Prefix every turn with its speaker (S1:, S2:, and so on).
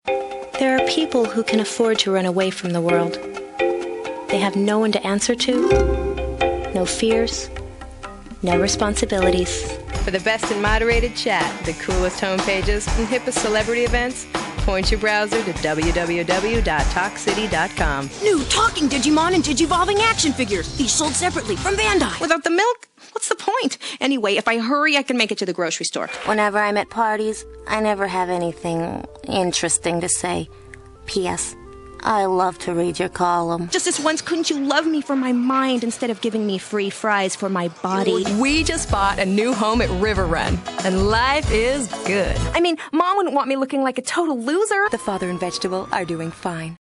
S1: There are people who can afford to run away from the world. They have no one to answer to, no fears, no responsibilities.
S2: For the best in moderated chat, the coolest homepages, and hippest celebrity events, point your browser to www.talkcity.com.
S3: New talking Digimon and Digivolving action figures. These sold separately from Bandai.
S2: Without the milk? What's the point? Anyway, if I hurry, I can make it to the grocery store.
S4: Whenever I'm at parties, I never have anything interesting to say. P.S. I love to read your column.
S3: Just this once, couldn't you love me for my mind instead of giving me free fries for my body?
S2: We just bought a new home at River Run, and life is good.
S3: I mean, Mom wouldn't want me looking like a total loser.
S5: The father and vegetable are doing fine.